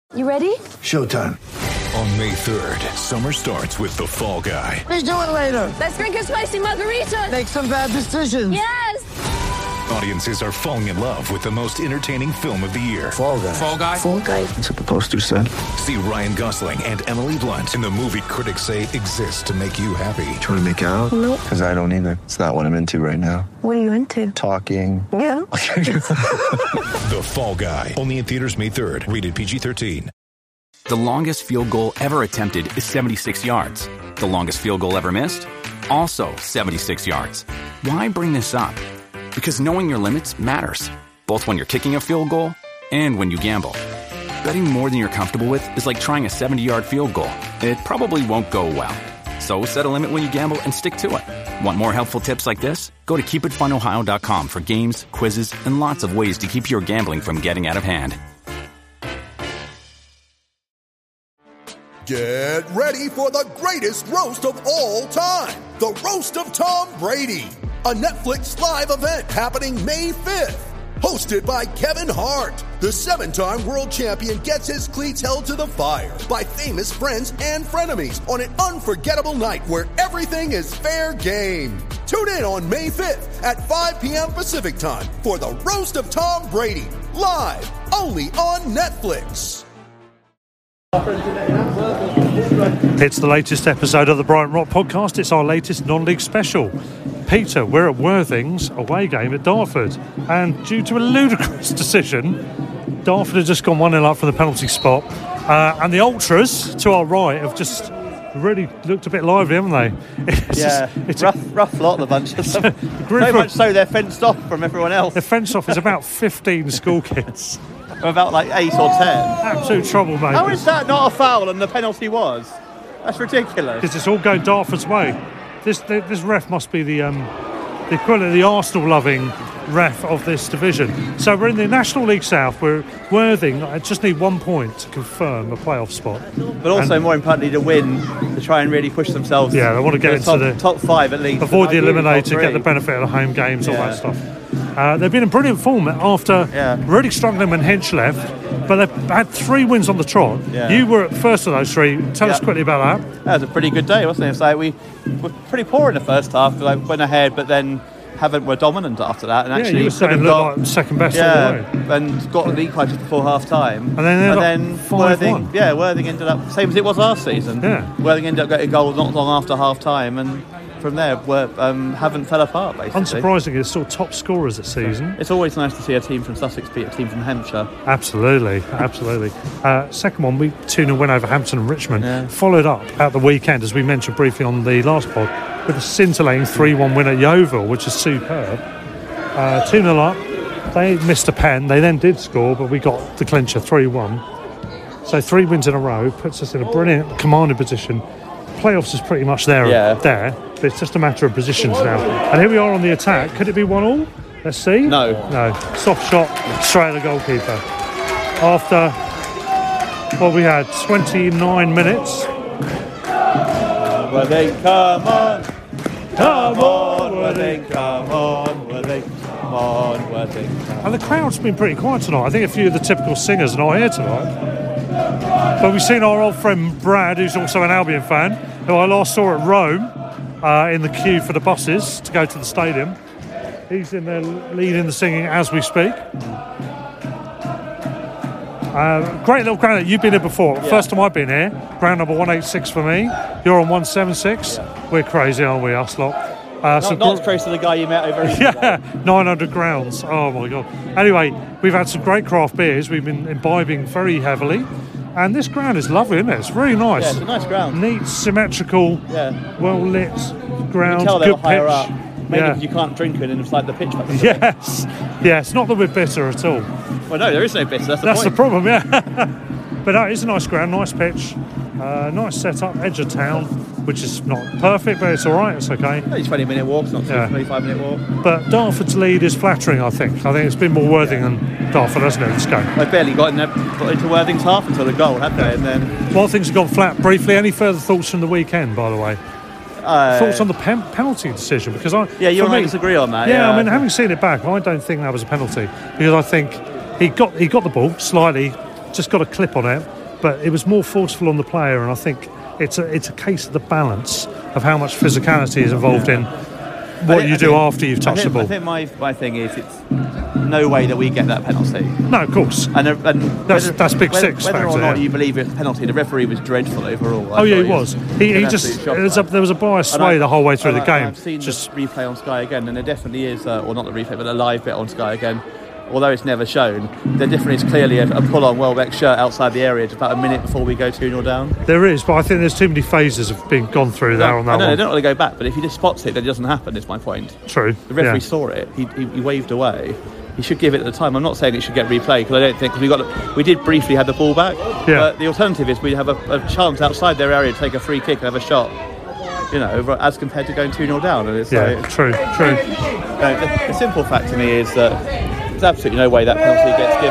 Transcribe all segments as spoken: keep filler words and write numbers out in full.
You ready? Showtime. On May third, summer starts with The Fall Guy. Let's do it later. Let's drink a spicy margarita. Make some bad decisions. Yes! Audiences are falling in love with the most entertaining film of the year. Fall Guy. Fall Guy? Fall Guy. That's what the poster said. See Ryan Gosling and Emily Blunt in the movie critics say exists to make you happy. Trying to make it out? Nope. Because I don't either. It's not what I'm into right now. What are you into? Talking. Yeah. The Fall Guy. Only in theaters May third. Rated P G thirteen. The longest field goal ever attempted is seventy-six yards. The longest field goal ever missed? Also seventy-six yards. Why bring this up? Because knowing your limits matters, both when you're kicking a field goal and when you gamble. Betting more than you're comfortable with is like trying a seventy-yard field goal. It probably won't go well. So set a limit when you gamble and stick to it. Want more helpful tips like this? Go to keep it fun ohio dot com for games, quizzes, and lots of ways to keep your gambling from getting out of hand. Get ready for the greatest roast of all time. The Roast of Tom Brady. A Netflix live event happening May fifth. Hosted by Kevin Hart. The seven-time world champion gets his cleats held to the fire by famous friends and frenemies on an unforgettable night where everything is fair game. Tune in on May fifth at five p.m. Pacific time for the Roast of Tom Brady. Live only on Netflix. It's the latest episode of the Bryant Rock Podcast. It's our latest non-league special. Peter, we're at Worthing's away game at Dartford, and due to a ludicrous decision, Dartford have just gone one nil up from the penalty spot, uh, and the Ultras to our right have just really looked a bit lively, haven't they? It's yeah, just, it's rough, a, rough lot, the bunch of them. group So of, much so they're fenced off from everyone else. the fence off is about fifteen school kids. About like eight or ten. Absolute troublemakers. How is that not a foul and the penalty was? That's ridiculous. Because it's all going Dartford's way. This this ref must be the um, the equivalent of the Arsenal-loving ref of this division. So we're in the National League South. We're Worthing. I just need one point to confirm a playoff spot. But also, and, more importantly, to win, to try and really push themselves. Yeah, they want to get to into top, the top five at least. avoid the eliminator, top get the three. benefit of the home games, all Yeah. that stuff. Uh, they've been in brilliant form after Yeah. really struggling when Hinch left, but they've had three wins on the trot. Yeah. You were at first of those three. Tell us Yeah. quickly about that. That was a pretty good day, wasn't it? It's like we were pretty poor in the first half. Like went ahead, but then haven't were dominant after that. And Yeah, actually you were could saying have look got like second best all the yeah, way. and got an equaliser before half time. And then they and got then five Worthing, one. yeah, Worthing ended up same as it was last season. Yeah. Worthing ended up getting a goal not long after half time, and from there, were, um, haven't fell apart basically. Unsurprisingly, it's sort of top scorers this season. It's always nice to see a team from Sussex beat a team from Hampshire. Absolutely, absolutely. Uh, second one, we two nil win over Hampton and Richmond. Yeah. Followed up at the weekend, as we mentioned briefly on the last pod, with a scintillating three one win at Yeovil, which is superb. Uh, two nil up. They missed a pen. They then did score, but we got the clincher three one. So three wins in a row puts us in a brilliant commanding position. Playoffs is pretty much there, Yeah. there, but it's just a matter of positions now. And here we are on the attack. Could it be one all? Let's see. No. No. Soft shot straight at the goalkeeper. After, well, we had twenty-nine minutes. Worthing, come on, come on, Worthing, come on, Worthing, come on, Worthing. And the crowd's been pretty quiet tonight. I think a few of the typical singers are not here tonight. But we've seen our old friend Brad, who's also an Albion fan, who I last saw at Rome uh, in the queue for the buses to go to the stadium. He's in there leading the singing as we speak. Uh, great little ground. You've been here before. Yeah. First time I've been here. Ground number one eighty-six for me. You're on one seventy-six. We're crazy, aren't we, us lot? Uh, Not, not as close to the guy you met over Easter. yeah, nine hundred grounds. Oh my God. Anyway, we've had some great craft beers. We've been imbibing very heavily. And this ground is lovely, isn't it? It's really nice. Yeah, it's a nice ground. Neat, symmetrical, Yeah. well lit ground. You can tell they good were higher pitch. up. Maybe Yeah. because you can't drink it and it's like the pitch. Back Yes. Yes, not that we're bitter at all. Well, no, there is no bitter. That's the That's point. the problem, yeah. But no, it's a nice ground, nice pitch, uh, nice setup, edge of town, which is not perfect, but it's all right, it's okay. Only twenty minute walk, it's not Yeah. twenty-five minute walk. But Dartford's lead is flattering, I think. I think it's been more Worthing than Dartford, hasn't it, this game? They barely got, in there, got into Worthing's half until the goal, had they? And then While things have gone flat, briefly, any further thoughts from the weekend, by the way? uh, Thoughts on the pen- penalty decision? Because I, Yeah, you for and I me- disagree on that. Yeah, Yeah, I mean, having seen it back, I don't think that was a penalty because I think he got he got the ball slightly, just got a clip on it, but it was more forceful on the player, and I think it's a it's a case of the balance of how much physicality is involved in what think, you I do think, after you've touched I think, the ball. I think my, my thing is it's no way that we get that penalty. No, of course. And, uh, and that's whether, that's big whether, six. Whether factor, or not yeah. you believe it's a penalty, the referee was dreadful overall. I Oh yeah, he thought was. He, he an just absolute there was, a, shocker. there was a biased And sway I- the whole way through and the I- game. I've seen Just the replay on Sky again, and there definitely is, uh, or not the replay, but the live bit on Sky again. Although it's never shown, there definitely is clearly a, a pull-on Welbeck shirt outside the area just about a minute before we go two nil down. there is, but I think there's too many phases of being gone through there on that I know, one. they don't want to go back, but if he just spots it, then it doesn't happen, is my point. True. The referee yeah. saw it, he, he, he waved away. He should give it at the time. I'm not saying it should get replayed, because I don't think, because we got we did briefly have the ball back, Yeah. but the alternative is we have a, a chance outside their area to take a free kick and have a shot, you know, as compared to going two nil down. And it's Yeah, like, true, true. uh, the, the simple fact to me is that there's absolutely no way that penalty gets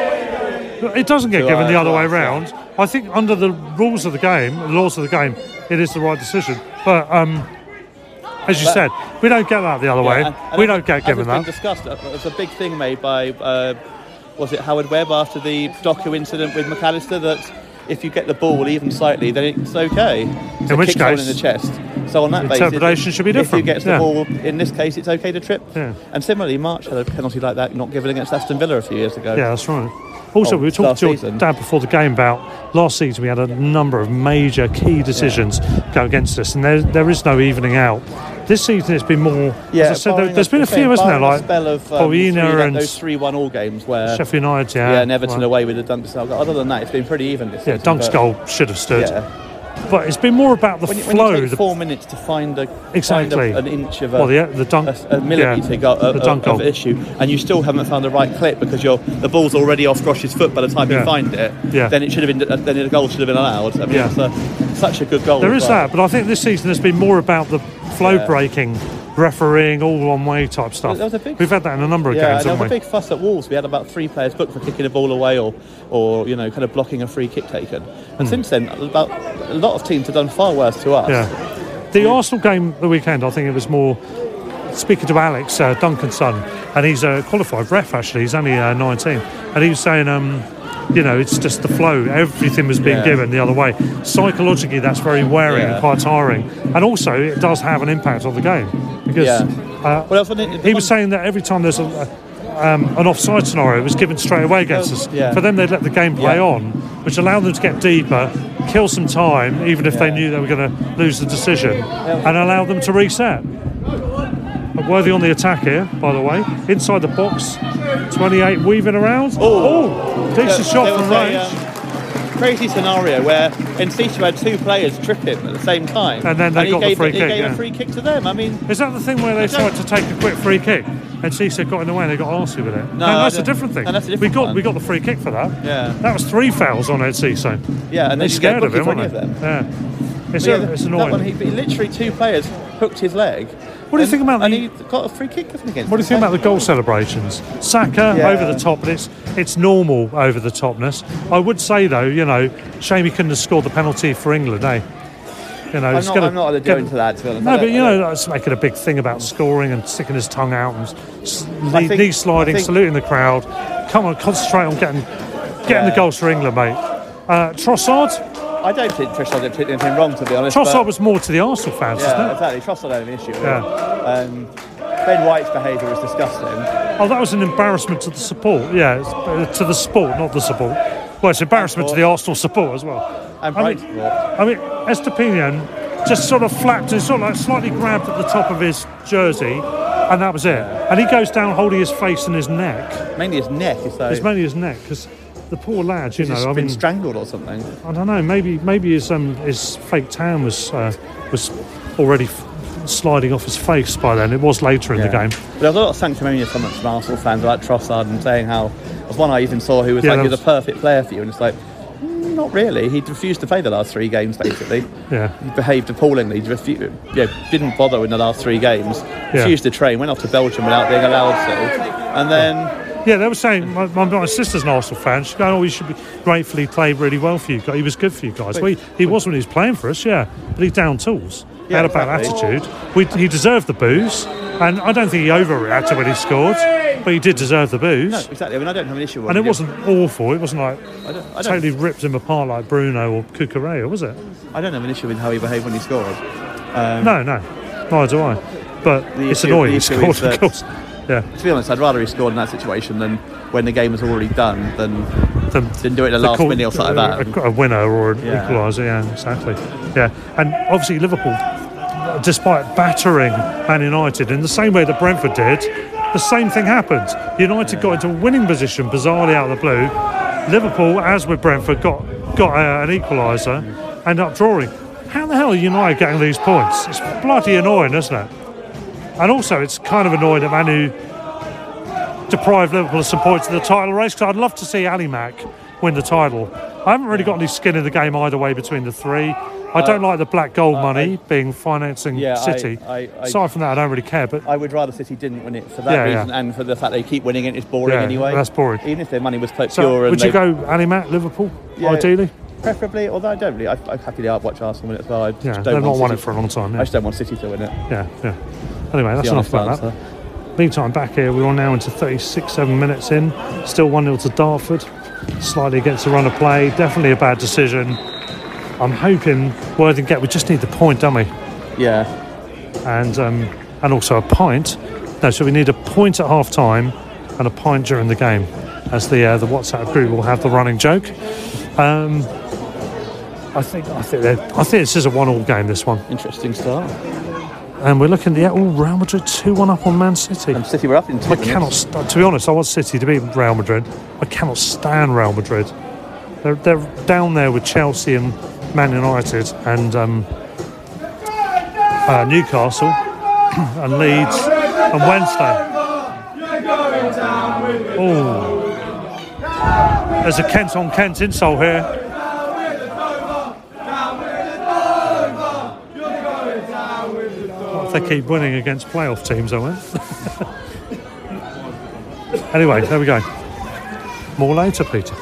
given. It doesn't get To, given uh, the other to way us, round. I think under the rules of the game, the laws of the game, it is the right decision. But um, as you But- said, we don't get that the other way. Yeah, and- and we as- don't get as given has been that. discussed. uh, There's a big thing made by, uh, was it Howard Webb after the Doku incident with McAllister, that if you get the ball even slightly, then it's okay to In which kick someone case, in the chest. So on that the basis, interpretation should be if you different, get the yeah. ball, in this case, it's okay to trip. Yeah. And similarly, March had a penalty like that not given against Aston Villa a few years ago. Yeah, that's right. Also, Oh, we were talking last to your season. dad before the game about last season we had a number of major key decisions go against us, and there, there is no evening out. This season it's been more, Yeah, as I said, there, barring there's been a few, saying, hasn't there? barring a Like spell of um, three, Paulina that- and those three one all games where Sheffield United, yeah. yeah, and Everton right. away with the Dunk goal. Other than that, it's been pretty even this Yeah, season. Dunk's but- goal should have stood. Yeah. But it's been more about the When you, when flow. you take the, four minutes to find a Exactly. find a, an inch of a, well, the, the dunk, a, a millimetre yeah, go- of, the dunk of, of goal. issue, and you still haven't found the right clip because you're, the ball's already off Grosh's foot by the time Yeah. you find it, Yeah. then it should have been. Then the goal should have been allowed. I mean, Yeah. it's a, such a good goal. There as is well. that, but I think this season has been more about the flow Yeah. breaking, refereeing, all one way type stuff. There was a big- We've had that in a number of Yeah, games, and there was haven't a we? big fuss at Wolves. We had about three players booked for kicking a ball away, or, or you know, kind of blocking a free kick taken. And since then, about a lot of teams have done far worse to us. Hmm. Yeah. The Arsenal game the weekend, I think it was more speaking to Alex, uh, Duncan's son, and he's a qualified ref actually, he's only uh, nineteen, and he was saying, um, you know, it's just the flow, everything was being Yeah. given the other way. Psychologically, that's very wearing Yeah. and quite tiring, and also it does have an impact on the game because Yeah. uh, Well, that's what it- he was saying that every time there's a, um, an offside scenario, it was given straight away against us. Yeah. For them, they'd let the game play Yeah. on, which allowed them to get deeper, kill some time, even if they Yeah. knew they were going to lose the decision, and allow them to reset. Worthy on the attack here, by the way. Inside the box, twenty-eight weaving around. Oh. Oh, decent There- shot there from was range. a, um, crazy scenario where Enciso had two players trip him at the same time, And then they he got the gave, free he kick, gave yeah. a free kick to them. I mean, Is that the thing where they I don't- tried to take a quick free kick and Cisse got in the way and they got arsey with it? No, that's I a don't- different thing. no, that's a we different got one. we got the free kick for that. Yeah. That was three fouls on Ed Cisse. yeah, and They're then you get scared of bookie him, for aren't any they? of them. Yeah. It's, But yeah, it's that annoying. one, he, he literally two players hooked his leg. What do you and- think about And the- he got a free kick given against. What do you think him. about the goal celebrations? Saka Yeah. over the top, but it's it's normal over the topness. I would say though, you know, shame he couldn't have scored the penalty for England, eh? You know, I'm it's not, gonna I'm not going to get- go into that, to be honest. No, I but don't- you I know, don't- that's making a big thing about scoring and sticking his tongue out and s- I knee, think- knee sliding, I think- saluting the crowd. Come on, concentrate on getting getting the Yeah. goals for England, mate. Uh, Trossard, I don't think Trossard did anything wrong, to be honest. Trossard but- was more to the Arsenal fans, Yeah, isn't it? exactly. Trossard had an issue with Yeah. it. Um, Ben White's behaviour was disgusting. Oh, that was an embarrassment to the support. Yeah, it's, uh, to the sport, not the support. Well, it's embarrassment to the Arsenal support as well. And I Bright mean, support. I mean, Estepinian just sort of flapped and sort of like slightly grabbed at the top of his jersey, and that was it. And he goes down holding his face and his neck. Mainly his neck. So It's mainly his neck because the poor lad, you he's know, just I been mean, strangled or something. I don't know. Maybe maybe his um his fake tan was uh, was already f- sliding off his face by then. It was later in the Yeah. game. But there was a lot of sanctimonious comments from Arsenal fans about Trossard and saying how there was one I even saw who was Yeah, like that he was was- a perfect player for you, and it's like mm, not really. He refused to play the last three games basically. Yeah. He behaved appallingly. He refu- yeah, didn't bother in the last three games. Yeah. Refused to train. Went off to Belgium without being allowed to, and then. Yeah, they were saying, my, my, my sister's an Arsenal fan, she's going, oh, he should be grateful he played really well for you guys. He was good for you guys. Well, he, he was when he was playing for us, yeah, but he's down tools. He Yeah, had a bad exactly. attitude. We, he deserved the booze, and I don't think he overreacted when he scored. But he did deserve the booze. No, exactly. I mean, I don't have an issue with And it him. wasn't awful. It wasn't like I don't, I don't, totally ripped him apart like Bruno or Cucurella, was it? I don't have an issue with how he behaved when he scored. Um, No, no. Neither do I. But The it's issue- annoying the he issue scored, is of that- course. Yeah. To be honest, I'd rather he scored in that situation than when the game was already done than The, didn't do it in the the last call- minute or something like that. A, a winner or an Yeah. equaliser, yeah, exactly. Yeah, and obviously Liverpool, despite battering Man United in the same way that Brentford did, the same thing happened. United got into a winning position bizarrely out of the blue. Liverpool, as with Brentford, got got uh, an equaliser, ended up drawing. How the hell are United getting these points? It's bloody annoying, isn't it? And also, it's kind of annoying that Manu deprived Liverpool of some points in the title race, because I'd love to see Ali Mack win the title. I haven't really got any skin in the game either way between the three. I don't like the black gold uh, money I- being financing Yeah, I- City. I- I- Aside from that, I don't really care. But I would rather City didn't win it for that Yeah, reason yeah. and for the fact they keep winning it. It's boring Yeah, anyway. that's boring. Even if their money was pure. so, and would you they- go Ali Mack, Liverpool, Yeah. ideally? Preferably, although I don't really. I, I'm happy to watch Arsenal win it as well. I just Yeah, don't they've want not won City- it for a long time. I Yeah, just don't want City to win it. yeah. yeah. Anyway, that's The enough honest about that. answer. Meantime, back here, we're on now into thirty-six, seven minutes in. Still one nil to Dartford. Slightly against the run of play. Definitely a bad decision. I'm hoping Worthing get. We just need the point, don't we? Yeah. And um, and also a pint. No, so we need a point at half time and a pint during the game, as the uh, the WhatsApp group will have the running joke. Um, I think I think they're- I think this is a one-all game. This one, Interesting start. and we're looking at oh, Real Madrid two one up on Man City. And City were up in two I minutes. cannot. St- to be honest, I want City to beat Real Madrid. I cannot stand Real Madrid. They're they're down there with Chelsea and Man United and um, uh, Newcastle and Leeds and Wednesday. Oh, there's a Kent on Kent insult here. Well, if they keep winning against playoff teams, I win. Anyway, there we go. More later, Peter.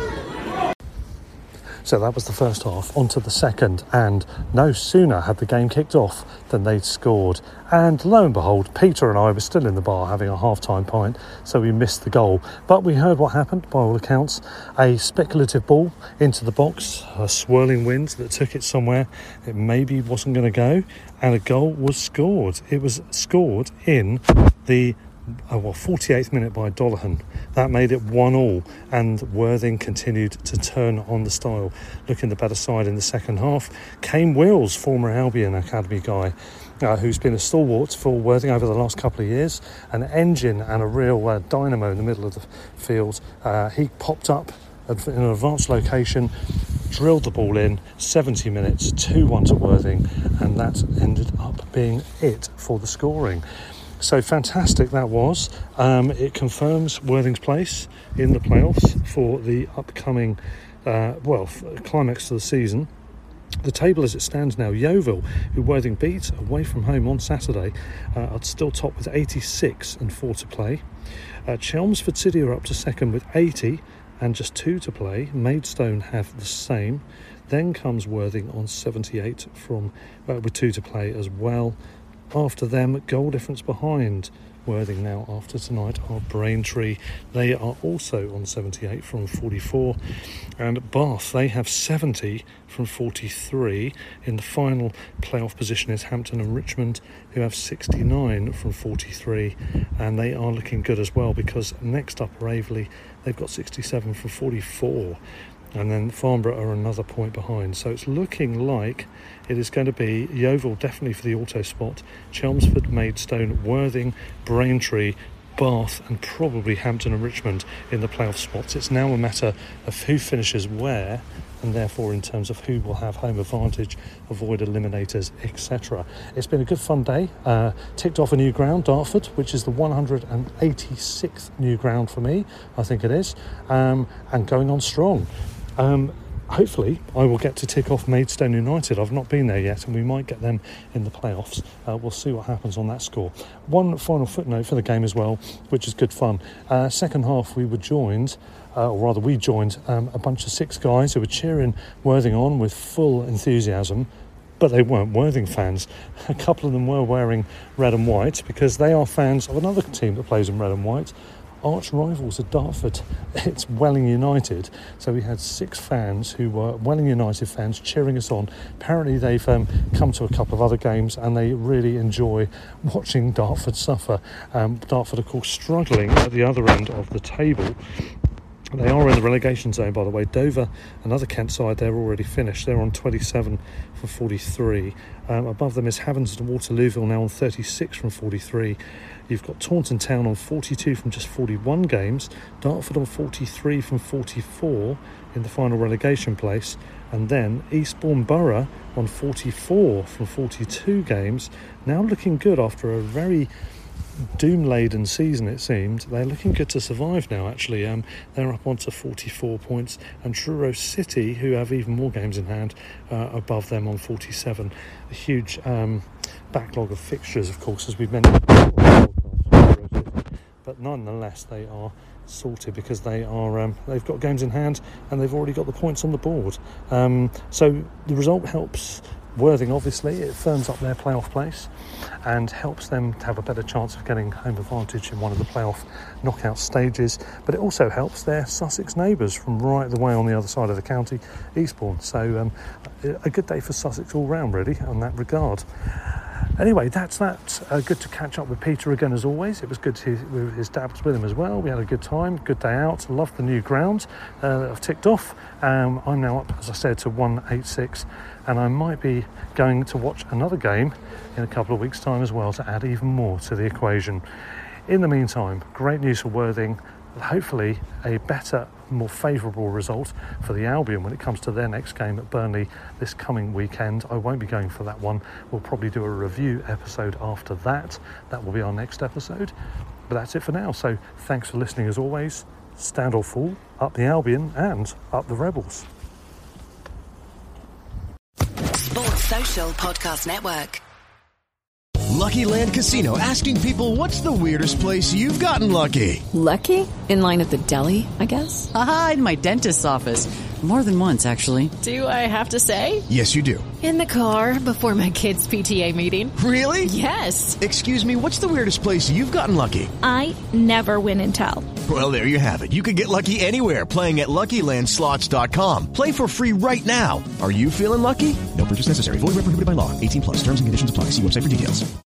So that was the first half. On to the second, and no sooner had the game kicked off than they'd scored. And lo and behold, Peter and I were still in the bar having a half-time pint, so we missed the goal. But we heard what happened, by all accounts. A speculative ball into the box, a swirling wind that took it somewhere it maybe wasn't going to go, and a goal was scored. It was scored in the Oh, well, forty-eighth minute by Dollahan. That made it one all, and Worthing continued to turn on the style, looking the better side in the second half. Kane Wills, former Albion Academy guy, uh, who's been a stalwart for Worthing over the last couple of years, an engine and a real uh, dynamo in the middle of the field. Uh, he popped up in an advanced location, drilled the ball in, seventy minutes, two one to Worthing, and that ended up being it for the scoring. So fantastic that was. Um, it confirms Worthing's place in the playoffs for the upcoming, uh, well, f- climax to the season. The table as it stands now, Yeovil, who Worthing beat away from home on Saturday, uh, are still top with eighty-six and four to play. Uh, Chelmsford City are up to second with eighty and just two to play. Maidstone have the same. Then comes Worthing on seventy-eight from uh, with two to play as well. After them, goal difference behind Worthing now after tonight are Braintree. They are also on seventy-eight from forty-four, and Bath, they have seventy from forty-three. In the final playoff position is Hampton and Richmond, who have sixty-nine from forty-three, and they are looking good as well, because next up are Aveley, they've got sixty-seven from forty-four, and then Farnborough are another point behind. So it's looking like it is going to be Yeovil definitely for the auto spot, Chelmsford, Maidstone, Worthing, Braintree, Bath, and probably Hampton and Richmond in the playoff spots. It's now a matter of who finishes where, and therefore in terms of who will have home advantage, avoid eliminators, et cetera. It's been a good fun day. Uh, ticked off a new ground, Dartford, which is the one hundred eighty-sixth new ground for me, I think it is, um, and going on strong. Um, hopefully I will get to tick off Maidstone United. I've not been there yet, and we might get them in the playoffs. Uh, we'll see what happens on that score. One final footnote for the game as well, which is good fun. Uh, second half we were joined, uh, or rather we joined um, a bunch of six guys who were cheering Worthing on with full enthusiasm. but they weren't Worthing fans. A couple of them were wearing red and white because they are fans of another team that plays in red and white, arch rivals at Dartford. It's Welling United. So we had six fans who were Welling United fans cheering us on. Apparently they've um, come to a couple of other games and they really enjoy watching Dartford suffer. Um, Dartford, of course, struggling at the other end of the table. They are in the relegation zone, by the way. Dover, another Kent side, they're already finished. They're on twenty-seven from forty-three. Um, above them is Havens and Waterlooville, now on thirty-six from forty-three. You've got Taunton Town on forty-two from just forty-one games. Dartford on forty-three from forty-four in the final relegation place. And then Eastbourne Borough on forty-four from forty-two games. Now looking good after a very doom-laden season, it seemed. They're looking good to survive now, actually. Um, they're up onto forty-four points, and Truro City, who have even more games in hand, uh, above them on forty-seven. A huge um, backlog of fixtures, of course, as we've mentioned, but nonetheless they are sorted because they are um, they've got games in hand and they've already got the points on the board. Um, so the result helps Worthing, obviously. It firms up their playoff place and helps them to have a better chance of getting home advantage in one of the playoff knockout stages, but it also helps their Sussex neighbours from right the way on the other side of the county, Eastbourne. So um, a good day for Sussex all round, really, in that regard. Anyway, that's that. Uh, good to catch up with Peter again, as always. It was good to with his dabs with him as well. We had a good time, good day out. Loved the new ground uh, that I've ticked off. Um, I'm now up, as I said, to one eighty-six, and I might be going to watch another game in a couple of weeks' time as well to add even more to the equation. In the meantime, great news for Worthing. Hopefully a better, more favourable result for the Albion when it comes to their next game at Burnley this coming weekend. I won't be going for that one. We'll probably do a review episode after that. That will be our next episode. But that's it for now. So thanks for listening as always. Stand or fall, up the Albion and up the Rebels. Sports Social Podcast Network. Lucky Land Casino, asking people, what's the weirdest place you've gotten lucky? Lucky? In line at the deli, I guess? Aha, in my dentist's office. More than once, actually. Do I have to say? Yes, you do. In the car before my kids' P T A meeting. Really? Yes. Excuse me, what's the weirdest place you've gotten lucky? I never win and tell. Well, there you have it. You can get lucky anywhere, playing at Lucky Land Slots dot com. Play for free right now. Are you feeling lucky? No purchase necessary. Void where prohibited by law. eighteen plus. Terms and conditions apply. See website for details.